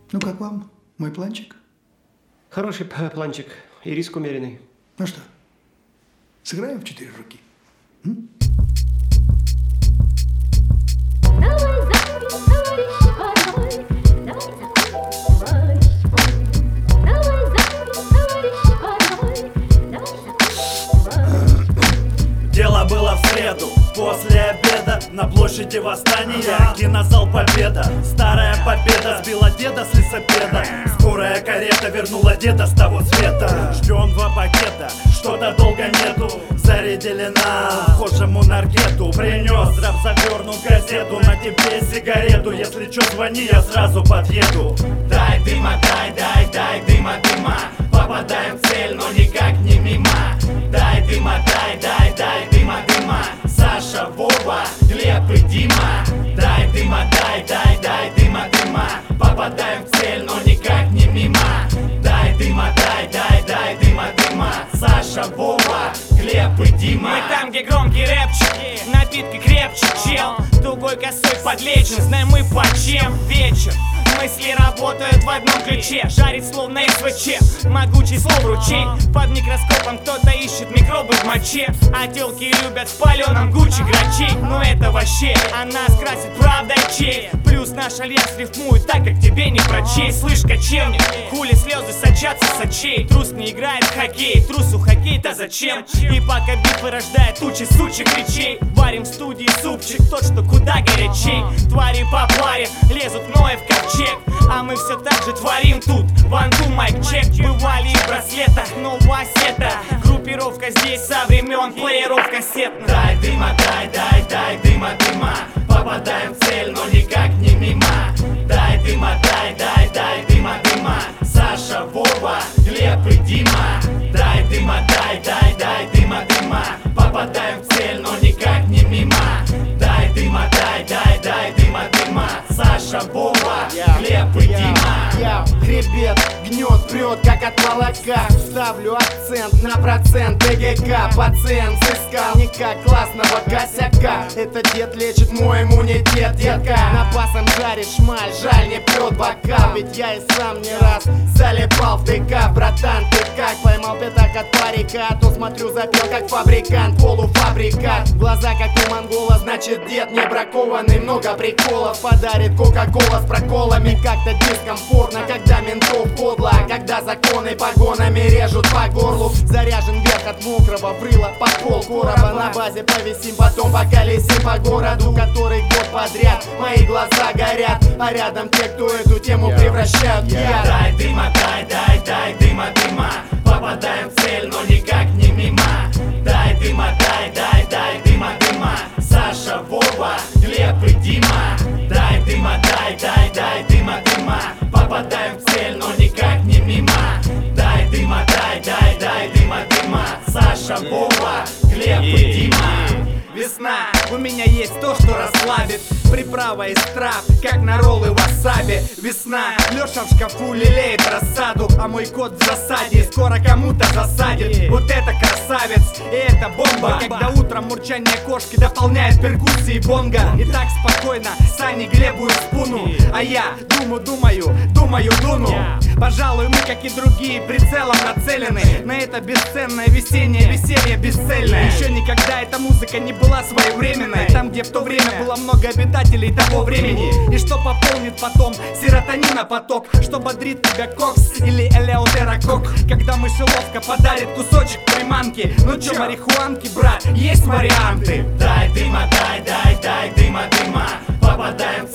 Ну как вам мой планчик? Хороший планчик и риск умеренный. Ну что, сыграем в 4 руки? Дело было в среду, после обеда, на площади Восстания, кинозал Победа. Старая победа сбила деда с лесопеда. Скорая карета вернула деда с того света. Ждем 2 пакета, что-то долго нету. Зарядили на вхожему наркету. Принес здрав заверну газету. На тебе сигарету, если чё звони, я сразу подъеду. Дай дыма, дай дыма, дыма. Попадаем в цель, но никак не мимо. Дай дыма, дай дыма, дыма. Саша, Вова, Глеб и Дима. Дай дыма, дай дыма, дыма. Попадаем в цель, но никак не мимо. Дай дыма, дай дыма, дыма. Саша, Вова, Глеб и Дима. Мы там, где громкие рэпчики, напитки крепче, чел. Тугой косой подлечен, знаем мы по чем. Вечер, мысли работают в одном ключе. Жарит словно СВЧ, могучий слов ручей. Под микроскопом кто-то ищет микробы в моче. А телки любят в паленом Гуччи грачей. Но это вообще, а нас красит правдой честь. Плюс наш альянс рифмует так, как тебе не прочесть. Слышь, кочевник, хули слезы сочатся с очей. Трус не играет в хоккей, трусу хоккей-то зачем? И пока битвы рождает тучи сучих речей. Варим в студии супчик, тот, что куда горячей. Твари по паре лезут мною в ковчег. А мы все так же творим тут. Ванту, майк, чек. Бывали и в браслетах, но это группировка здесь со времен плееров кассетных. Дай дыма, дай дыма, дыма. Попадаем в цель, но никак не мимо. Дай дыма, дай дыма, дыма. Саша, Вова, Глеб и Дима. Дай дыма, дай дыма, дыма. Попадаем в цель, но никак не мимо. Дай дыма, дай дыма, дыма. Саша, Вова, Глеб и Дима. Хребет гнет, прет, как от молока. Ставлю акцент на процент ЭГК. Пациент взыскал не как классного косяка. Этот дед лечит мой иммунитет, детка. Напасом жарит шмаль, жаль, не пьет бокал. Ведь я и сам не раз залипал в ДК. Братан, ты как? Поймал пятак от парика. А то смотрю, запел как фабрикант, полуфабрикат. Глаза как у монгола, значит дед не бракованный. Много приколов подарит кока-кола с проколами. Как-то дискомфортно, когда ментов подло. Когда законы погонами режут по горлу. Заряжен вверх от мокрого брыла под пол короба. На базе повисим, потом поколесим по городу. Который год подряд мои глаза горят. А рядом те, кто эту тему превращают в яд. Дай дыма, дай дыма, дыма. Попадаем в цель, но никак не мимо. Дай дыма, дай дыма, дыма. Саша, Вова, Глеб и Дима. Дай дыма, дай дыма, дыма. Попадаем в цель, но никак не мимо. Дай дыма, дай дыма, дыма. Саша, Вова, Глеб и Дима. Весна, у меня есть то, что расслабит. Приправа из трав, как на роллы васаби. Весна, Леша в шкафу лелеет рассаду. А мой кот в засаде, скоро кому-то засадит. Вот это красавец, и это бомба. Когда утром мурчание кошки дополняет перкуссии бонга. И так спокойно Сани, Глебу и Спуну. А я думаю, дуну. Пожалуй, мы, как и другие, прицелом нацелены на это бесценное весеннее веселье бесцельное. Еще никогда эта музыка не была своевременной. Там, где в то время было много обитателей того времени. И что пополнит потом серотонина поток. Что бодрит тебя кокс или элеутерокок. Когда мышеловка подарит кусочек приманки. Ну чё, марихуанки, брат, есть варианты. Дай дыма, дай дыма, дыма. Попадаем